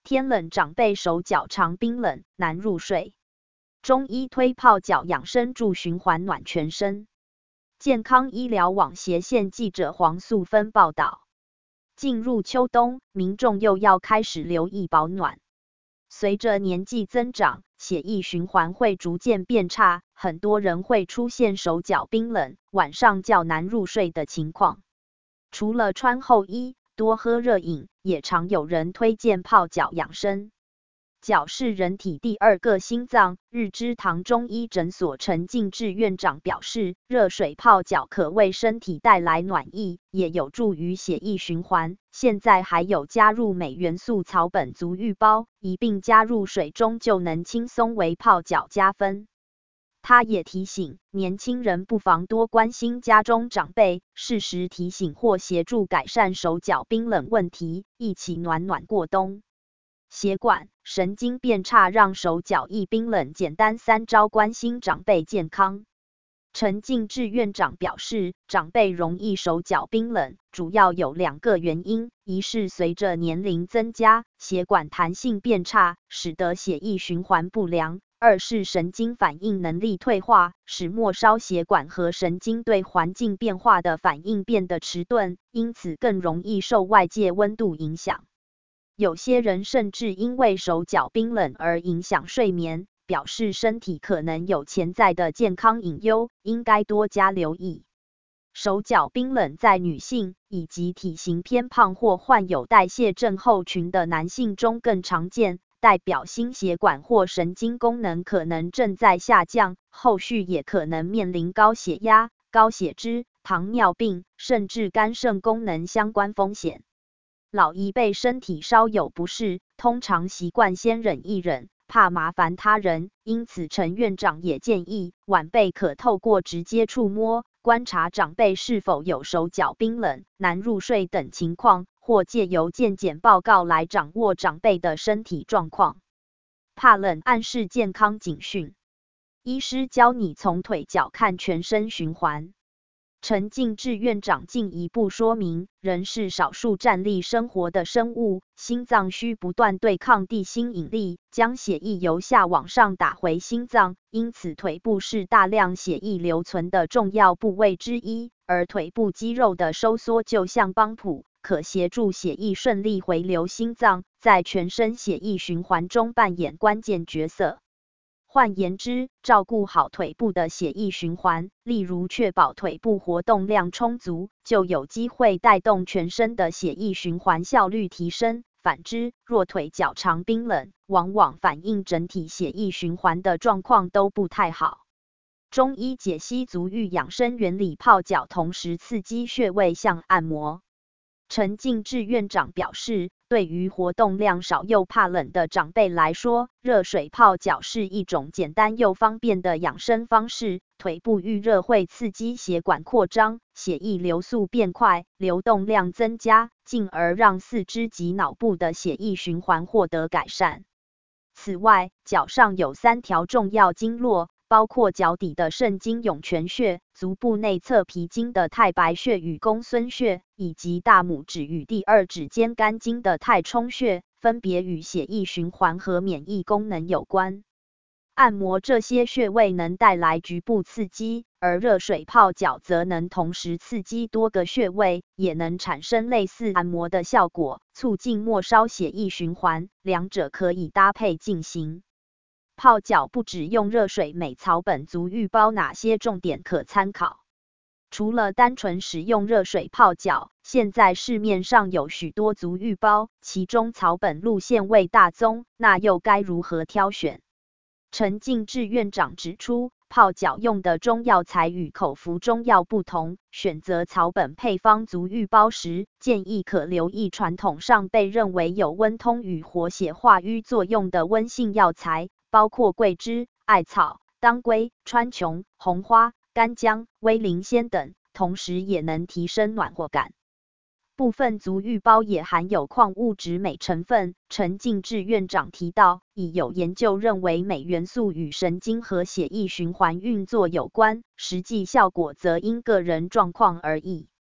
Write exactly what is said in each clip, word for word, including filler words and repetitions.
天冷长辈手脚常冰冷，难入睡。中医推泡脚养生助循环暖全身。健康医疗网斜线记者黄素芬报道。进入秋冬，民众又要开始留意保暖。随着年纪增长，血液循环会逐渐变差，很多人会出现手脚冰冷、晚上较难入睡的情况。除了穿厚衣、多喝热饮，也常有人推荐泡脚养生。脚是人体第二个心脏，日之堂中医诊所陈敬志院长表示，热水泡脚可为身体带来暖意，也有助于血液循环。现在还有加入镁元素草本足浴包，一并加入水中就能轻松为泡脚加分。他也提醒年轻人不妨多关心家中长辈，适时提醒或协助改善手脚冰冷问题，一起暖暖过冬。血管、神经变差让手脚易冰冷，简单三招关心长辈健康。陈敬志院长表示，长辈容易手脚冰冷，主要有两个原因，一是随着年龄增加，血管弹性变差，使得血液循环不良；二是神经反应能力退化，使末梢血管和神经对环境变化的反应变得迟钝，因此更容易受外界温度影响。有些人甚至因为手脚冰冷而影响睡眠，表示身体可能有潜在的健康隐忧，应该多加留意。手脚冰冷在女性以及体型偏胖或患有代谢症候群的男性中更常见，代表心血管或神经功能可能正在下降，后续也可能面临高血压、高血脂、糖尿病，甚至肝肾功能相关风险。老一辈身体稍有不适，通常习惯先忍一忍，怕麻烦他人，因此陈院长也建议，晚辈可透过直接触摸，观察长辈是否有手脚冰冷、难入睡等情况，或借由健检报告来掌握长辈的身体状况。怕冷暗示健康警讯，医师教你从腿脚看全身循环。陈敬志院长进一步说明，人是少数站立生活的生物，心脏需不断对抗地心引力，将血液由下往上打回心脏，因此腿部是大量血液留存的重要部位之一，而腿部肌肉的收缩就像帮浦，可协助血液顺利回流心脏，在全身血液循环中扮演关键角色。换言之，照顾好腿部的血液循环，例如确保腿部活动量充足，就有机会带动全身的血液循环效率提升。反之，若腿脚常冰冷，往往反映整体血液循环的状况都不太好。中医解析足浴养生原理，泡脚同时刺激穴位像按摩。陈敬志院长表示，对于活动量少又怕冷的长辈来说，热水泡脚是一种简单又方便的养生方式。腿部遇热会刺激血管扩张，血液流速变快，流动量增加，进而让四肢及脑部的血液循环获得改善。此外，脚上有三条重要经络，包括脚底的肾经涌泉穴、足部内侧脾经的太白穴与公孙穴，以及大拇指与第二指间肝经的太冲穴，分别与血液循环和免疫功能有关。按摩这些穴位能带来局部刺激，而热水泡脚则能同时刺激多个穴位，也能产生类似按摩的效果，促进末梢血液循环，两者可以搭配进行。泡脚不只用热水，镁草本足浴包哪些重点可参考？除了单纯使用热水泡脚，现在市面上有许多足浴包，其中草本路线为大宗，那又该如何挑选？陈敬志院长指出，泡脚用的中药材与口服中药不同，选择草本配方足浴包时，建议可留意传统上被认为有温通与活血化瘀作用的温性药材，包括桂枝、艾草、当归、川穹、红花、干姜、威灵仙等，同时也能提升暖和感。部分足浴包也含有矿物质镁成分。陈敬志院长提到，已有研究认为镁元素与神经和血液循环运作有关，实际效果则因个人状况而异。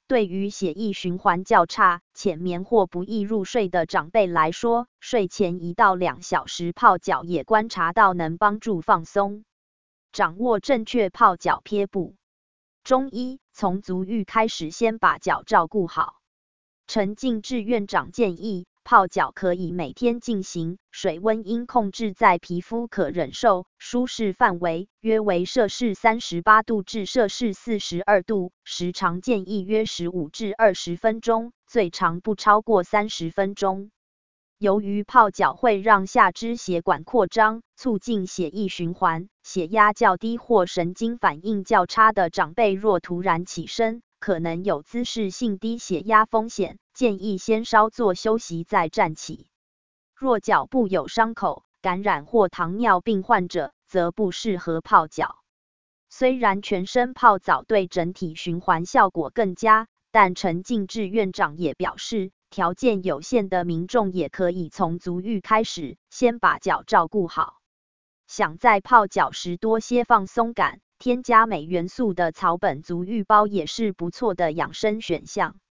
对于血液循环较差、浅眠或不易入睡的长辈来说，睡前一到两小时泡脚也观察到能帮助放松。掌握正确泡脚撇步。中医从足浴开始，先把脚照顾好。陈敬志院长建议，泡脚可以每天进行，水温应控制在皮肤可忍受、舒适范围，约为摄氏三十八度至摄氏四十二度，时长建议约十五至二十分钟，最长不超过三十分钟。由于泡脚会让下肢血管扩张，促进血液循环，血压较低或神经反应较差的长辈若突然起身，可能有姿势性低血压风险，建议先稍作休息再站起。若脚部有伤口、感染或糖尿病患者，则不适合泡脚。虽然全身泡澡对整体循环效果更佳，但陈敬志院长也表示，条件有限的民众也可以从足浴开始，先把脚照顾好。想在泡脚时多些放松感，添加镁元素的草本足浴包也是不错的养生选项。